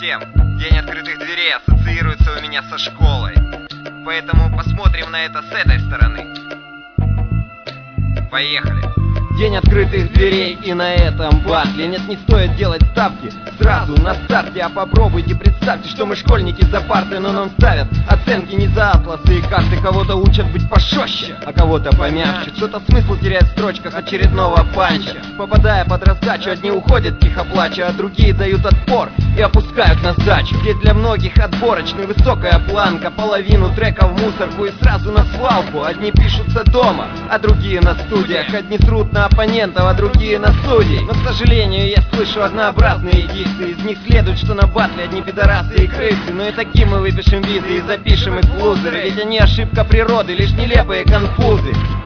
всем. День открытых дверей ассоциируется у меня со школой. Поэтому посмотрим на это с этой стороны. Поехали. День открытых дверей, и на этом батле нет, не стоит делать ставки сразу на старте. А попробуйте представьте, что мы школьники за парты, но нам ставят оценки не за атласы и карты. Кого-то учат быть пожестче, а кого-то помягче. Кто-то смысл теряет в строчках очередного панча. Попадая под раздачу, одни уходят тихо плача, а другие дают отпор и опускают на сдачу. Ведь для многих отборочный высокая планка. Половину трека в мусорку и сразу на свалку. Одни пишутся дома, а другие на студиях. Одни срут на оппонентов, а другие на судей. Но, к сожалению, я слышу однообразные дикции. Из них следует, что на батле одни пидорасы и крысы. Но и таким мы выпишем визы и запишем их в лузеры. Ведь они ошибка природы, лишь нелепые конфузы.